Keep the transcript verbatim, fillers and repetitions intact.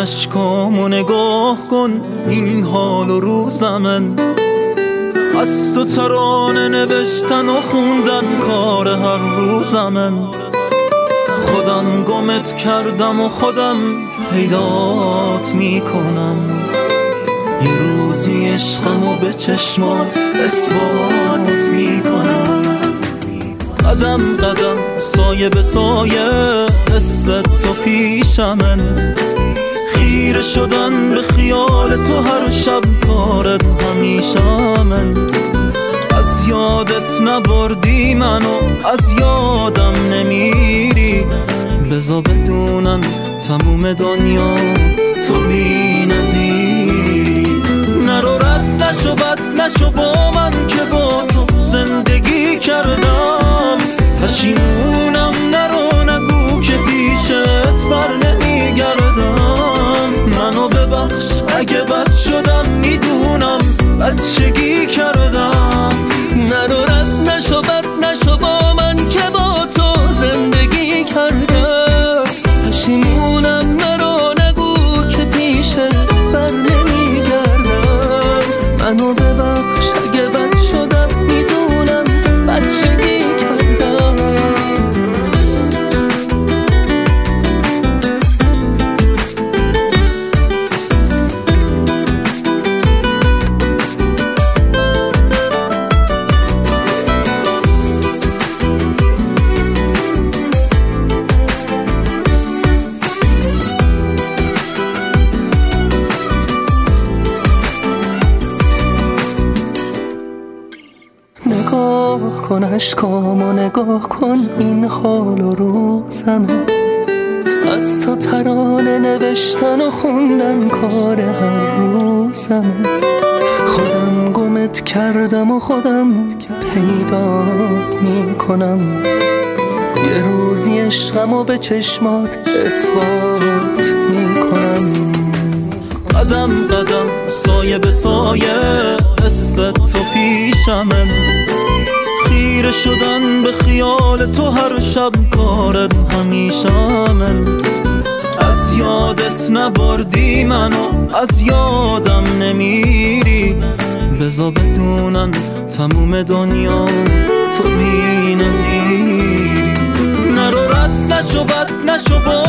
اشکامو نگاه کن این حال و روز من. از تو ترانه نوشتن و خوندن کار هر روز من. خودم گمت کردم و خودم پیدات میکنم. یه روزی عشقمو به چشمات اثبات میکنم. قدم قدم سایه به سایه قصه تو پیشمن. خیره شدن به خیال تو هر شب کارت همیشه من. از یادت نبردی منو از یادم نمیری. بذار بدونم تموم دنیا تو بی نظیری. نرو رد نشو بد نشو با من که با تو زندگی کردم. پشیمونم نرو نگو که پیشت بر نمیگردم. منو ببخش اگه بد شدم میدونم بچگی کردم. نرو رد نشو بد نشو با من که با تو زندگی کردم. پشیمونم نرو نگو که پیشت بر نمیگردم. منو ببخش اگه بد شدم میدونم بچگی کردم. نگاه کن اشکامو نگاه کن این حال و روزمه. از تو ترانه نوشتن و خوندن کار هر روزمه. خودم گمت کردم و خودم پیدات میکنم. یه روزی عشقمو به چشمات اثبات میکنم. قدم قدم سایه به سایه قصه تو پیشمن. خیره شدن به خیال تو هر شب کارت همیشه من. از یادت نبردی منو از یادم نمیری. بذار بدونم تموم دنیا تو بی نظیری. نرو رد نشو بد نشو با